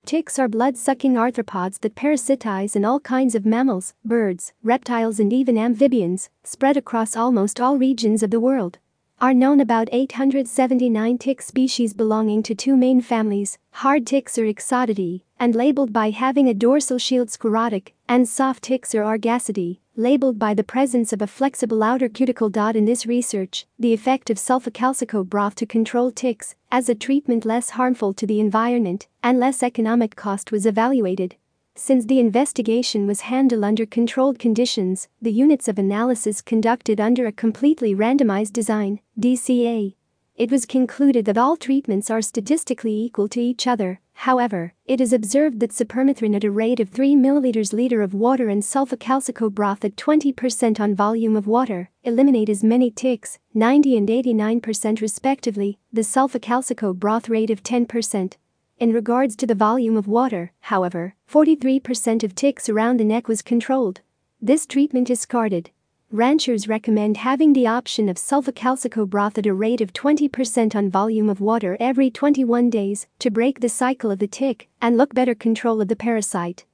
Ticks are blood-sucking arthropods that parasitize in all kinds of mammals, birds, reptiles and even amphibians, spread across almost all regions of the world. Are known about 879 tick species belonging to two main families, hard ticks or Ixodidae, and labeled by having a dorsal shield sclerotic, and soft ticks or Argacidae, labeled by the presence of a flexible outer cuticle. In this research, the effect of sulfocalcicoat broth to control ticks as a treatment less harmful to the environment and less economic cost was evaluated. Since the investigation was handled under controlled conditions, the units of analysis conducted under a completely randomized design, DCA. It was concluded that all treatments are statistically equal to each other. However, it is observed that sapermethrin at a rate of 3 ml/liter of water and sulfocalcicoat broth at 20% on volume of water eliminate as many ticks, 90% and 89% respectively, the sulfocalcicoat broth rate of 10%. In regards to the volume of water, however, 43% of ticks around the neck was controlled. This treatment is discarded. Ranchers recommend having the option of sulfocalcicoat broth at a rate of 20% on volume of water every 21 days to break the cycle of the tick and look better control of the parasite.